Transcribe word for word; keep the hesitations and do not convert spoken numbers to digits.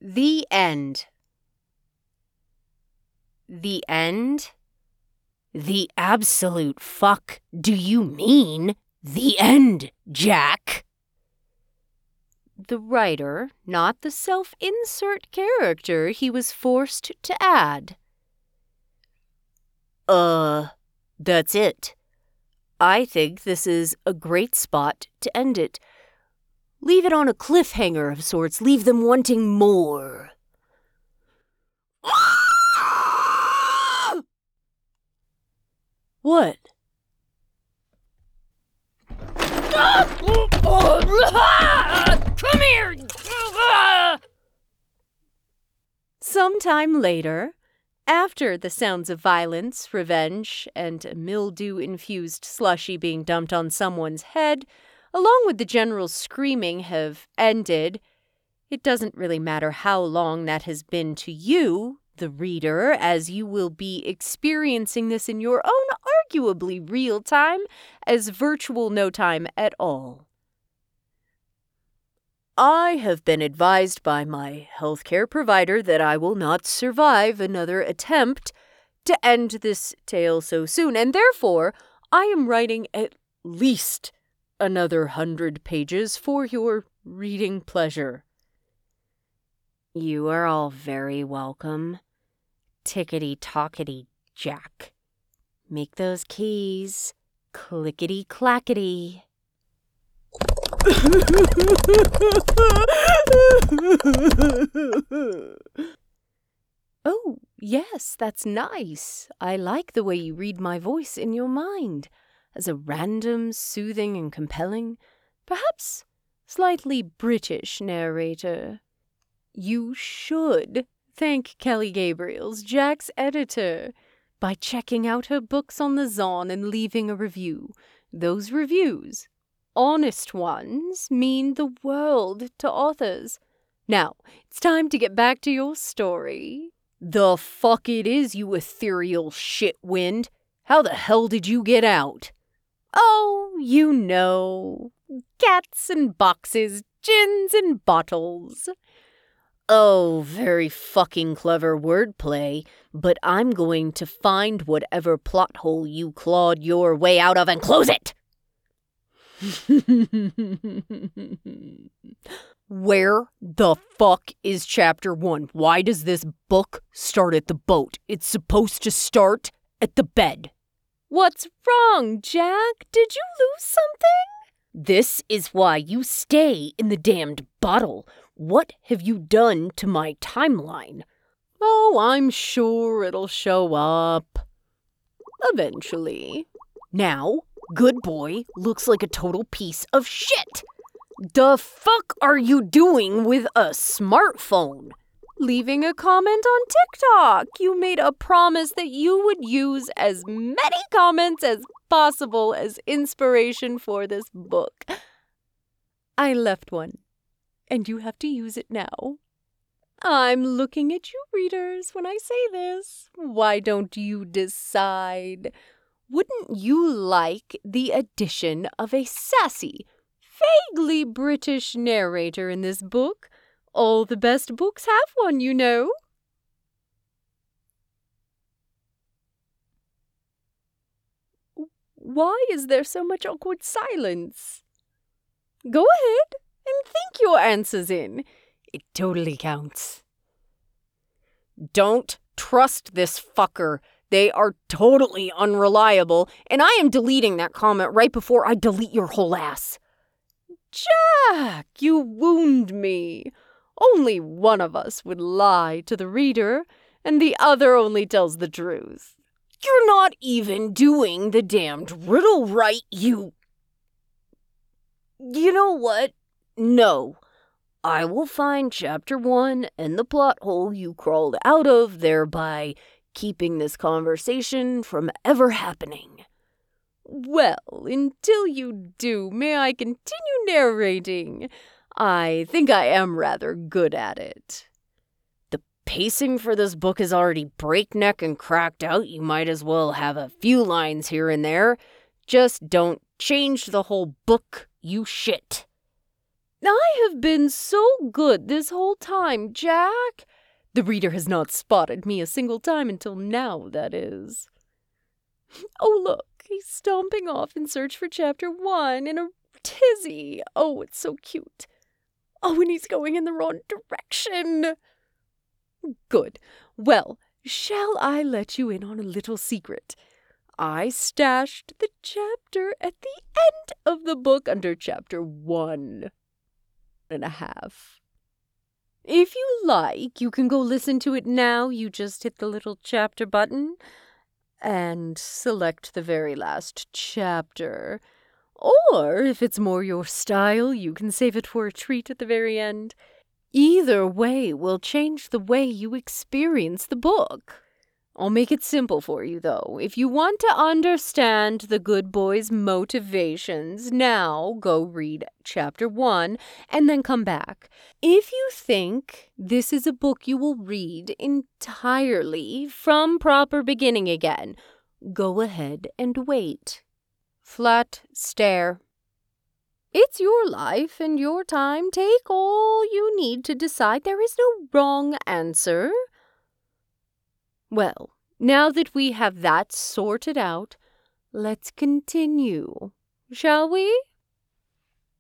The end. The end? The absolute fuck do you mean the end, Jack? The writer, not the self-insert character he was forced to add. Uh, that's it. I think this is a great spot to end it. Leave it on a cliffhanger of sorts. Leave them wanting more. What? Come here! Sometime later, after the sounds of violence, revenge, and a mildew-infused slushy being dumped on someone's head, along with the general screaming, have ended, it doesn't really matter how long that has been to you, the reader, as you will be experiencing this in your own arguably real time as virtual no time at all. I have been advised by my healthcare provider that I will not survive another attempt to end this tale so soon, and therefore I am writing at least another hundred pages for your reading pleasure. You are all very welcome. Tickety-tockety, Jack. Make those keys clickety-clackety. Oh, yes, that's nice. I like the way you read my voice in your mind, as a random, soothing, and compelling, perhaps slightly British narrator. You should thank Kelly Gabriels, Jack's editor, by checking out her books on the Zon and leaving a review. Those reviews, honest ones, mean the world to authors. Now, it's time to get back to your story. The fuck it is, you ethereal shitwind. How the hell did you get out? Oh, you know. Cats and boxes, gins and bottles. Oh, very fucking clever wordplay, but I'm going to find whatever plot hole you clawed your way out of and close it! Where the fuck is chapter one? Why does this book start at the boat? It's supposed to start at the bed. What's wrong, Jack? Did you lose something? This is why you stay in the damned bottle. What have you done to my timeline? Oh, I'm sure it'll show up. Eventually. Now, Good Boy looks like a total piece of shit. The fuck are you doing with a smartphone? Leaving a comment on TikTok. You made a promise that you would use as many comments as possible as inspiration for this book. I left one, and you have to use it now. I'm looking at you, readers, when I say this. Why don't you decide? Wouldn't you like the addition of a sassy, vaguely British narrator in this book? All the best books have one, you know. Why is there so much awkward silence? Go ahead and think your answers in. It totally counts. Don't trust this fucker. They are totally unreliable, and I am deleting that comment right before I delete your whole ass. Jack, you wound me. Only one of us would lie to the reader, and the other only tells the truth. You're not even doing the damned riddle right, you... You know what? No. I will find chapter one and the plot hole you crawled out of, thereby keeping this conversation from ever happening. Well, until you do, may I continue narrating? I think I am rather good at it. The pacing for this book is already breakneck and cracked out. You might as well have a few lines here and there. Just don't change the whole book, you shit. I have been so good this whole time, Jack. The reader has not spotted me a single time until now, that is. Oh, look, he's stomping off in search for chapter one in a tizzy. Oh, it's so cute. Oh, and he's going in the wrong direction. Good. Well, shall I let you in on a little secret? I stashed the chapter at the end of the book under chapter one and a half. If you like, you can go listen to it now. You just hit the little chapter button and select the very last chapter. Or, if it's more your style, you can save it for a treat at the very end. Either way will change the way you experience the book. I'll make it simple for you, though. If you want to understand the good boy's motivations, now go read chapter one and then come back. If you think this is a book you will read entirely from proper beginning again, go ahead and wait. Flat stare. It's your life and your time. Take all you need to decide. There is no wrong answer. Well, now that we have that sorted out, let's continue, shall we?